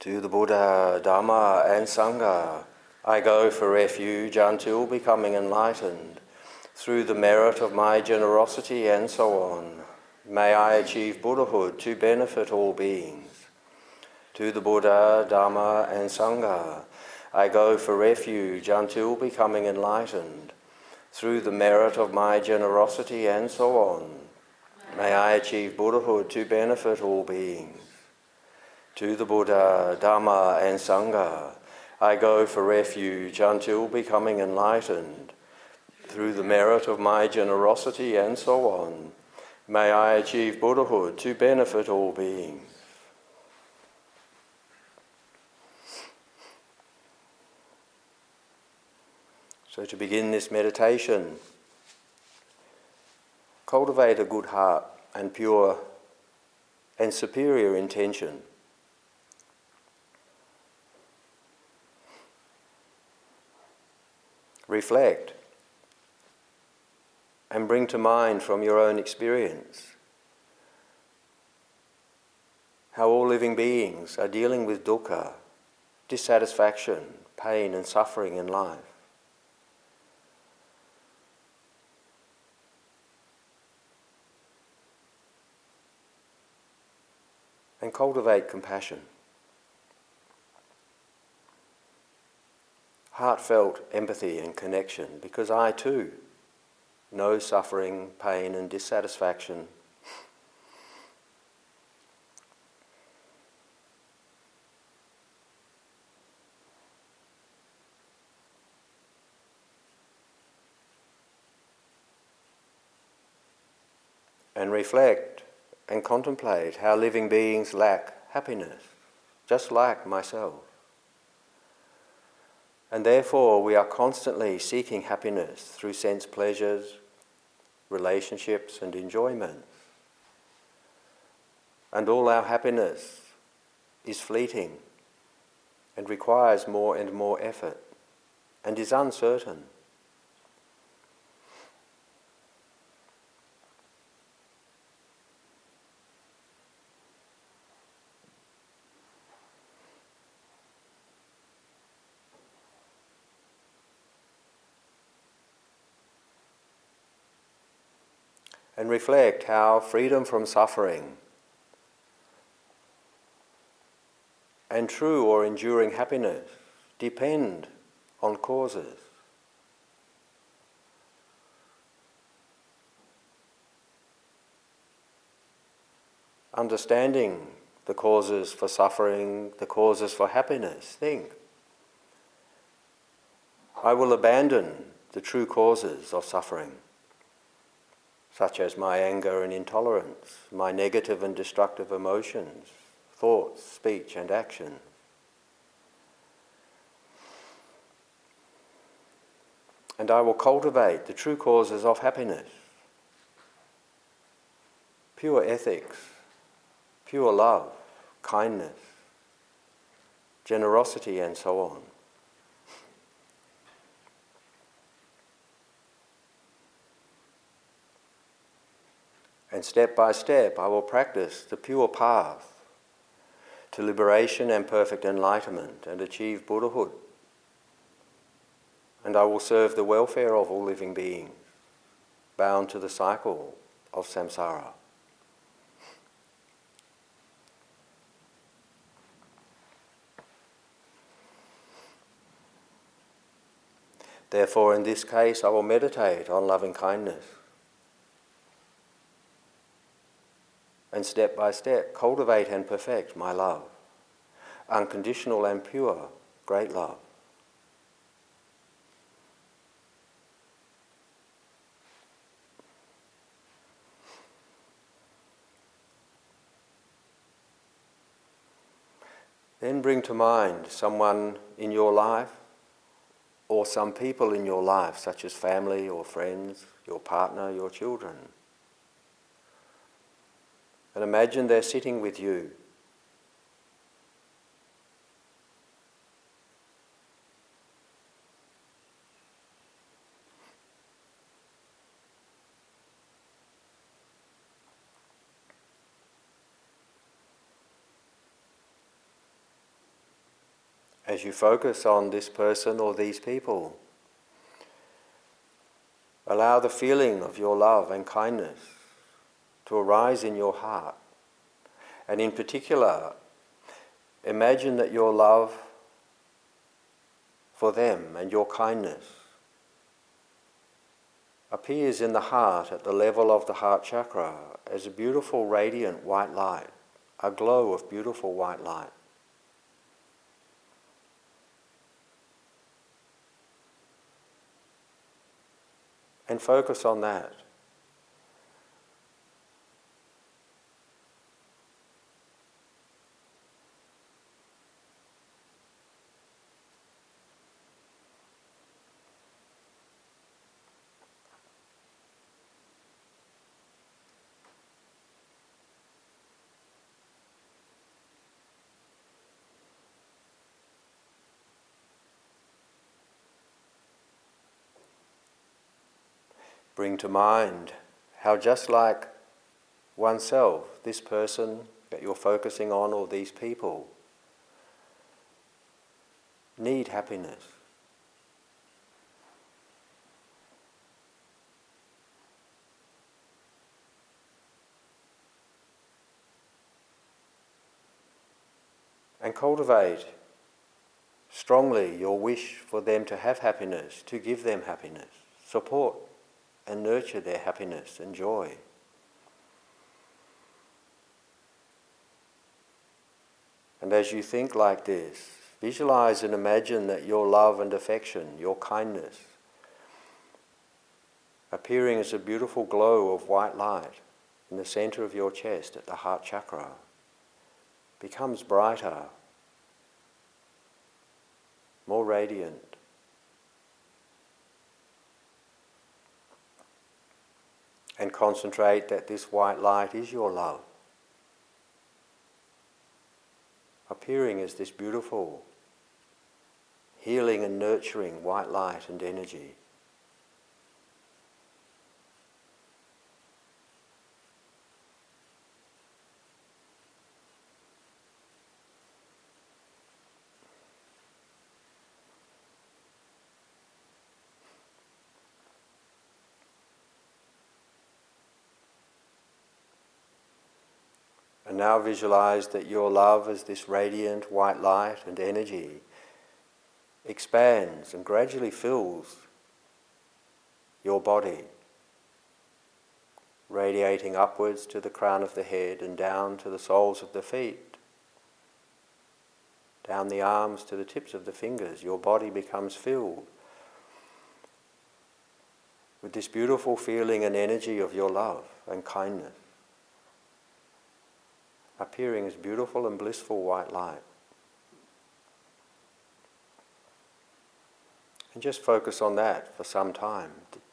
To the Buddha, Dhamma and Sangha, I go for refuge until becoming enlightened. Through the merit of my generosity and so on, may I achieve Buddhahood to benefit all beings. To the Buddha, Dhamma and Sangha, I go for refuge until becoming enlightened. Through the merit of my generosity and so on, may I achieve Buddhahood to benefit all beings. To the Buddha, Dhamma and Sangha, I go for refuge until becoming enlightened. Through the merit of my generosity and so on, may I achieve Buddhahood to benefit all beings. So to begin this meditation, cultivate a good heart and pure and superior intention. Reflect and bring to mind from your own experience how all living beings are dealing with dukkha, dissatisfaction, pain and suffering in life. And cultivate compassion. Heartfelt empathy and connection, because I too know suffering, pain and dissatisfaction. And reflect and contemplate how living beings lack happiness, just like myself. And therefore we are constantly seeking happiness through sense pleasures, relationships and enjoyments. And all our happiness is fleeting and requires more and more effort and is uncertain. And reflect how freedom from suffering and true or enduring happiness depend on causes. Understanding the causes for suffering, the causes for happiness, think, I will abandon the true causes of suffering, such as my anger and intolerance, my negative and destructive emotions, thoughts, speech and action. And I will cultivate the true causes of happiness, pure ethics, pure love, kindness, generosity and so on. And step by step I will practice the pure path to liberation and perfect enlightenment and achieve Buddhahood. And I will serve the welfare of all living beings, bound to the cycle of samsara. Therefore, in this case, I will meditate on loving kindness. And step by step, cultivate and perfect my love, unconditional and pure, great love. Then bring to mind someone in your life or some people in your life, such as family or friends, your partner, your children. And imagine they're sitting with you. as you focus on this person or these people, allow the feeling of your love and kindness to arise in your heart. And in particular, imagine that your love for them and your kindness appears in the heart at the level of the heart chakra as a beautiful radiant white light, a glow of beautiful white light. And focus on that. Bring to mind how just like oneself, this person that you're focusing on or these people need happiness. And cultivate strongly your wish for them to have happiness, to give them happiness, support and nurture their happiness and joy. And as you think like this, visualize and imagine that your love and affection, your kindness, appearing as a beautiful glow of white light in the center of your chest at the heart chakra, becomes brighter, more radiant. And concentrate that this white light is your love, appearing as this beautiful, healing and nurturing white light and energy. And now visualize that your love as this radiant white light and energy expands and gradually fills your body, radiating upwards to the crown of the head and down to the soles of the feet, down the arms to the tips of the fingers. Your body becomes filled with this beautiful feeling and energy of your love and kindness, appearing as beautiful and blissful white light. And just focus on that for some time.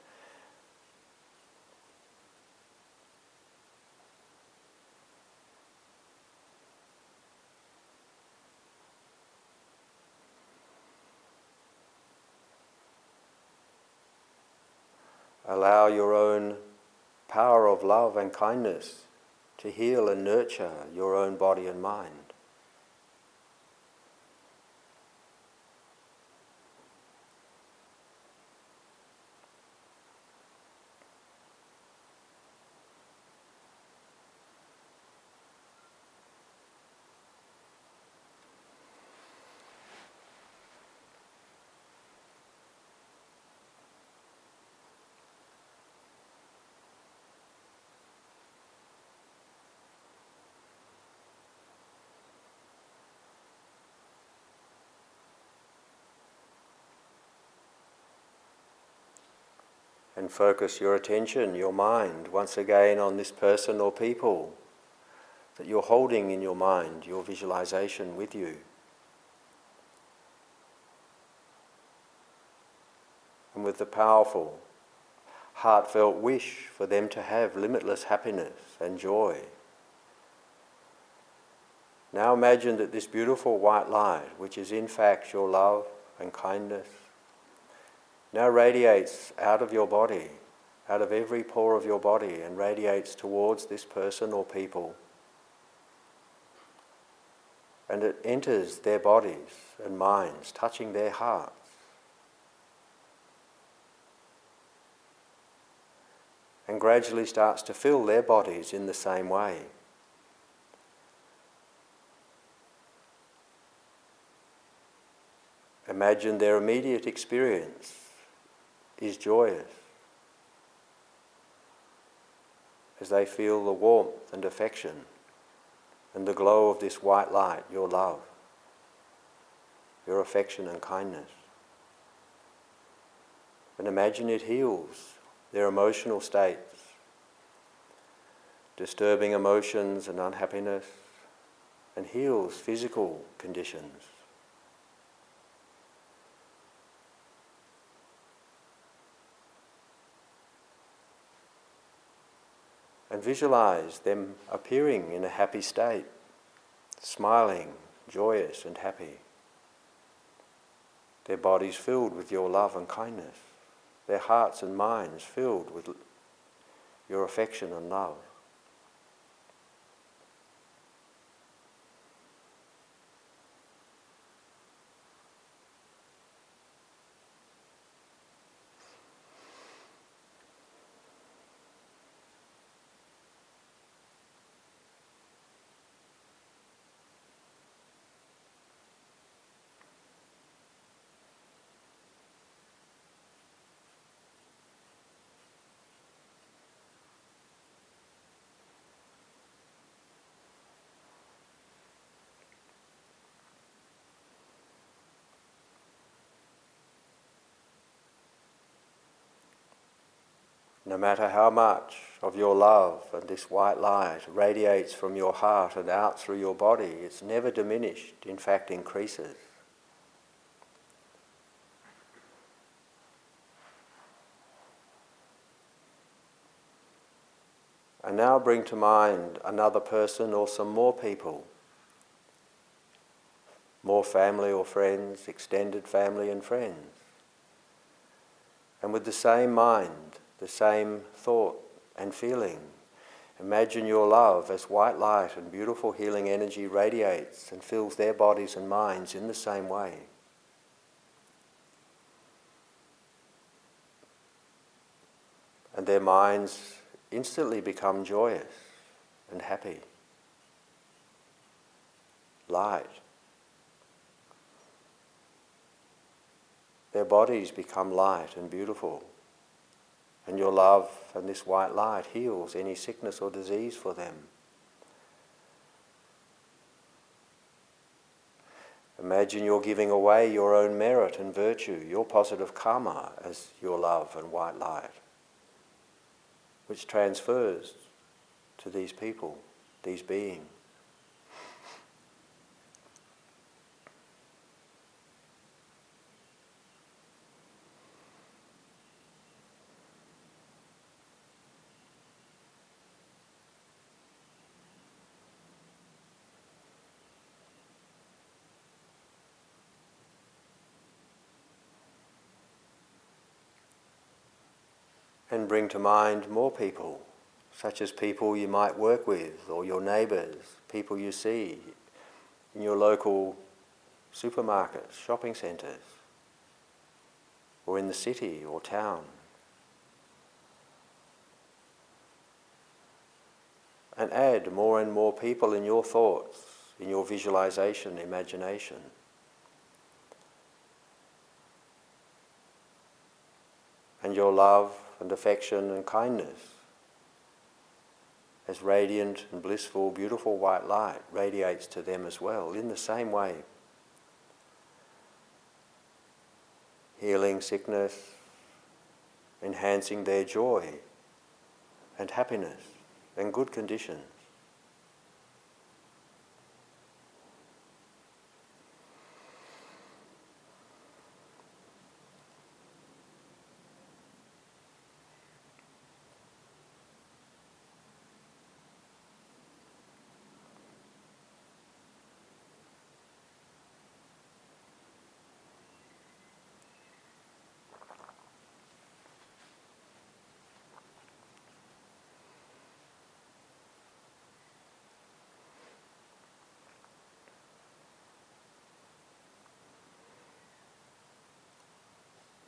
Allow your own power of love and kindness to heal and nurture your own body and mind. And focus your attention, your mind, once again on this person or people that you're holding in your mind, your visualization with you. And with the powerful, heartfelt wish for them to have limitless happiness and joy. Now imagine that this beautiful white light, which is in fact your love and kindness, now radiates out of your body, out of every pore of your body, and radiates towards this person or people. and it enters their bodies and minds, touching their hearts. And gradually starts to fill their bodies in the same way. Imagine their immediate experience is joyous as they feel the warmth and affection and the glow of this white light, your love, your affection and kindness. And imagine it heals their emotional states, disturbing emotions and unhappiness, and heals physical conditions. And visualize them appearing in a happy state, smiling, joyous and happy. Their bodies filled with your love and kindness. Their hearts and minds filled with your affection and love. No matter how much of your love and this white light radiates from your heart and out through your body, it's never diminished, in fact increases. And now bring to mind another person or some more people, more family or friends, extended family and friends. And with the same mind, the same thought and feeling, imagine your love as white light and beautiful healing energy radiates and fills their bodies and minds in the same way. And their minds instantly become joyous and happy, light. Their bodies become light and beautiful. And your love and this white light heals any sickness or disease for them. Imagine you're giving away your own merit and virtue, your positive karma as your love and white light, which transfers to these people, these beings. And bring to mind more people, such as people you might work with, or your neighbours, people you see in your local supermarkets, shopping centres, or in the city or town. And add more and more people in your thoughts, in your visualization, imagination. And your love and affection and kindness as radiant and blissful, beautiful white light radiates to them as well, in the same way. Healing sickness, enhancing their joy and happiness and good conditions.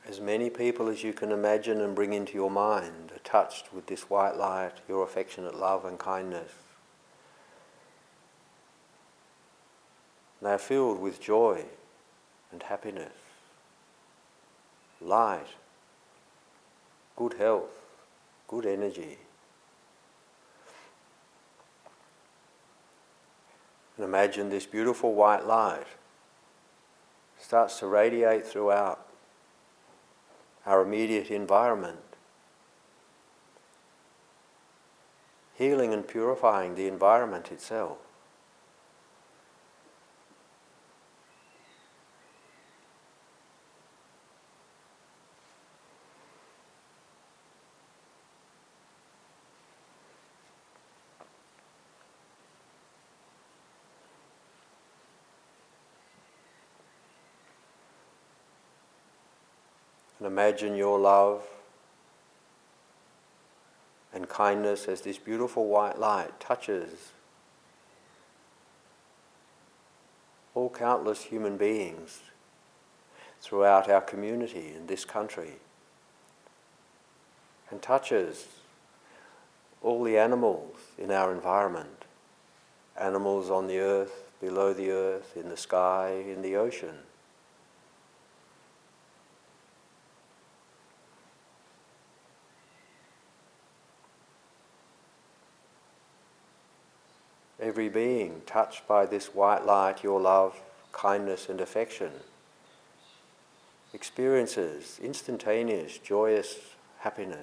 As many people as you can imagine and bring into your mind are touched with this white light, your affectionate love and kindness. They are filled with joy and happiness, light, good health, good energy. And imagine this beautiful white light starts to radiate throughout our immediate environment, healing and purifying the environment itself. And imagine your love and kindness as this beautiful white light touches all countless human beings throughout our community in this country, and touches all the animals in our environment, animals on the earth, below the earth, in the sky, in the ocean. Every being touched by this white light, your love, kindness and affection, experiences instantaneous, joyous happiness.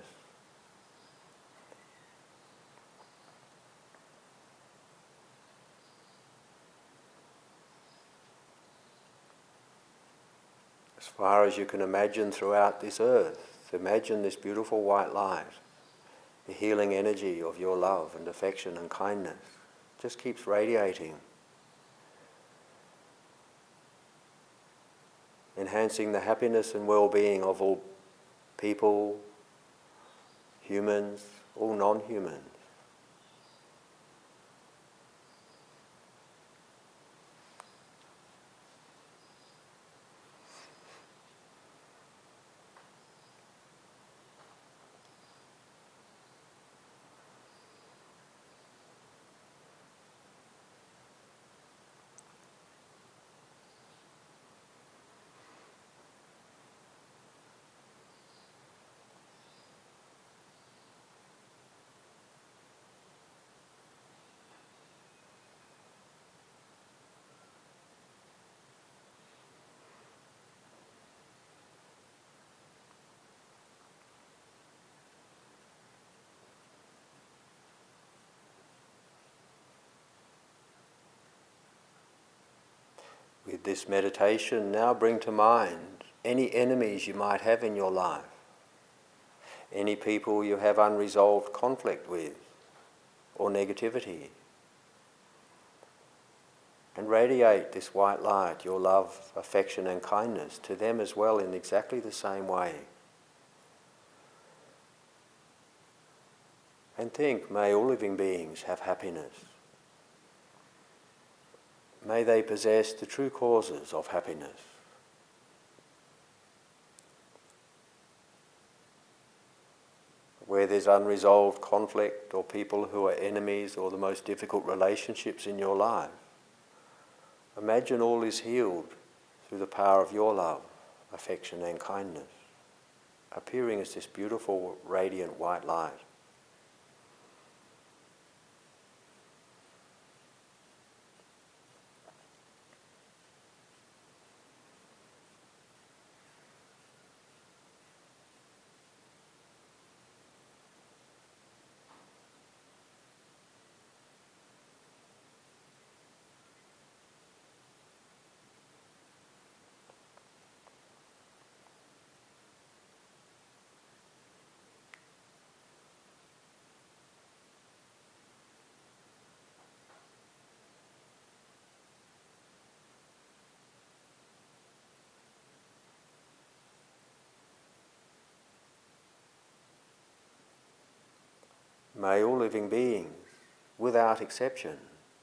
As far as you can imagine throughout this earth, imagine this beautiful white light, the healing energy of your love and affection and kindness just keeps radiating, enhancing the happiness and well-being of all people, humans, all non-humans. With this meditation, now bring to mind any enemies you might have in your life, any people you have unresolved conflict with or negativity, and radiate this white light, your love, affection and kindness to them as well in exactly the same way. And think, may all living beings have happiness. May they possess the true causes of happiness. Where there's unresolved conflict or people who are enemies or the most difficult relationships in your life, imagine all is healed through the power of your love, affection and kindness, appearing as this beautiful, radiant white light. May all living beings, without exception,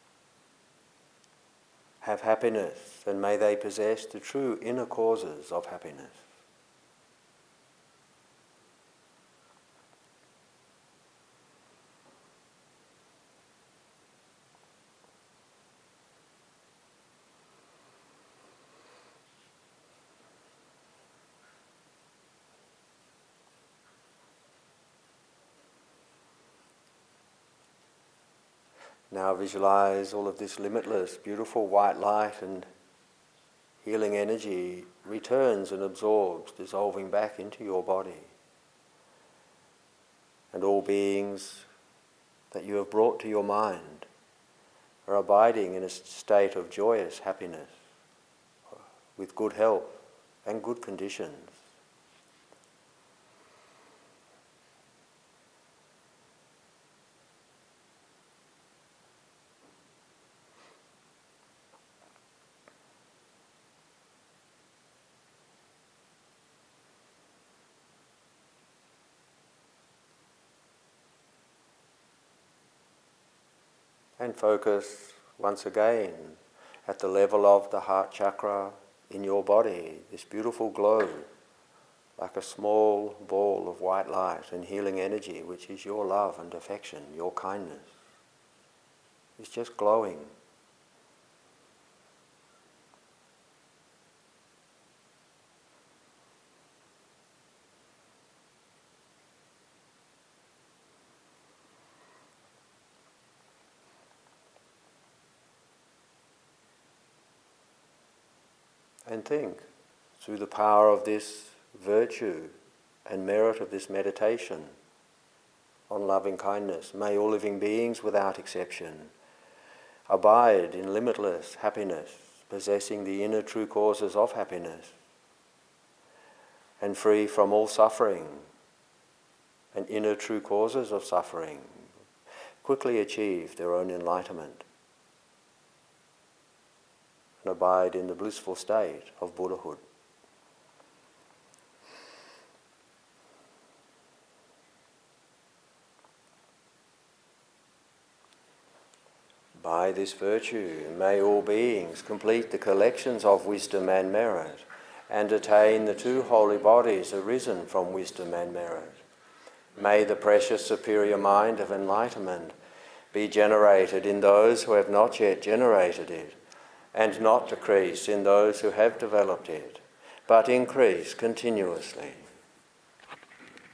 have happiness, and may they possess the true inner causes of happiness. Now visualize all of this limitless, beautiful white light and healing energy returns and absorbs, dissolving back into your body. And all beings that you have brought to your mind are abiding in a state of joyous happiness, with good health and good conditions. And focus once again at the level of the heart chakra in your body, this beautiful glow, like a small ball of white light and healing energy, which is your love and affection, your kindness. It's just glowing. And think, through the power of this virtue and merit of this meditation on loving kindness, may all living beings without exception abide in limitless happiness, possessing the inner true causes of happiness, and free from all suffering and inner true causes of suffering, quickly achieve their own enlightenment and abide in the blissful state of Buddhahood. By this virtue, may all beings complete the collections of wisdom and merit, and attain the two holy bodies arisen from wisdom and merit. May the precious superior mind of enlightenment be generated in those who have not yet generated it, and not decrease in those who have developed it, but increase continuously.